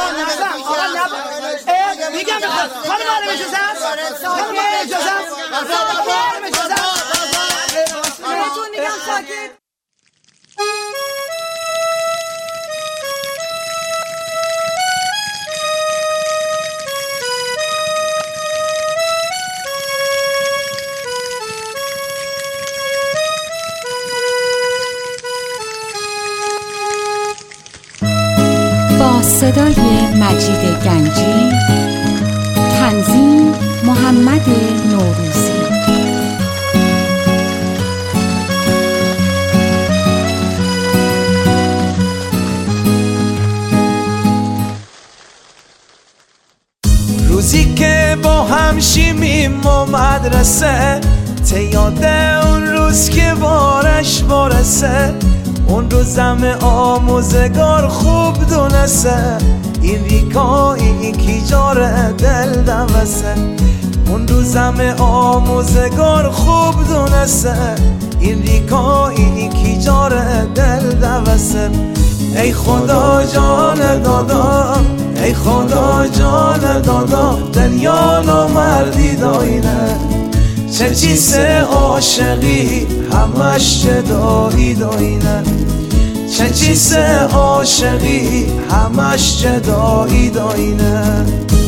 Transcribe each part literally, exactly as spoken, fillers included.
آقا نبا میگم خانم آرام اجازه هست خانم آرام اجازه هست خانم آرام اجازه هست بهتون میگم ساکت. با صدای مجید گنجی، تنظیم محمد نوروزی. روزی که با هم شیمیم و مدرسه، ته یاد اون روز که بارش برسه، اون روزم آموزگار خوب دونسته، این ریکایی کی جاره دل دوسته. اون روزم آموزگار خوب دونسته، این ریکایی کی جاره دل دوسته. ای خدا جان دادا، ای خدا جان دادا، دنیا نامردی داینه، چه چیز عاشقی همش جدایی داینه، چه چیز عاشقی همش جدایی داینه.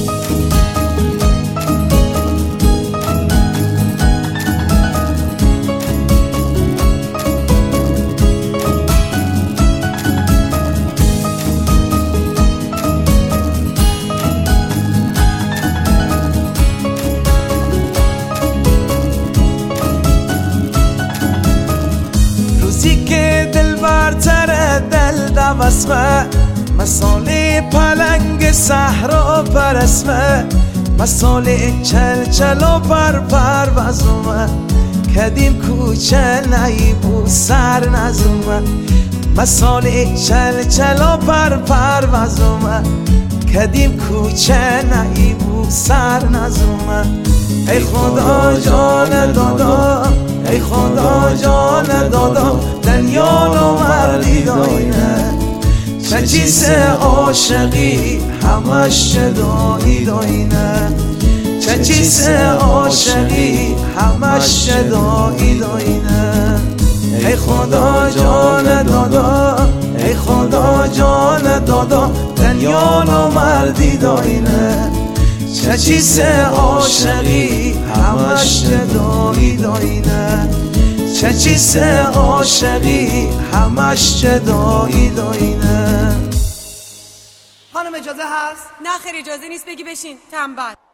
که دل برتر دل دوسمه، مثال پلنگ صحرا پرسمه، مثال چل چل و پر پر وزومه، کدیم کوچه نیبو سر نزومه، مثال چل چل و پر پر وزومه، کدیم کوچه نیبو سر نزومه. ای خدا جان دادا، ای خدا جان دادا، دنیا نامردی داینه، چه چیز عاشقی همش جدایی داینه، چه چیز عاشقی همش جدایی داینه. ای خدا جان دادا، ای خدا جان دادا، دنیا نامردی داینه، چه چیز عاشقی همش جدایی داینه، چه چیز عاشقی همش جدایی داینه. خانم اجازه هست؟ نه خیر اجازه نیست، بگی بشین تنبل.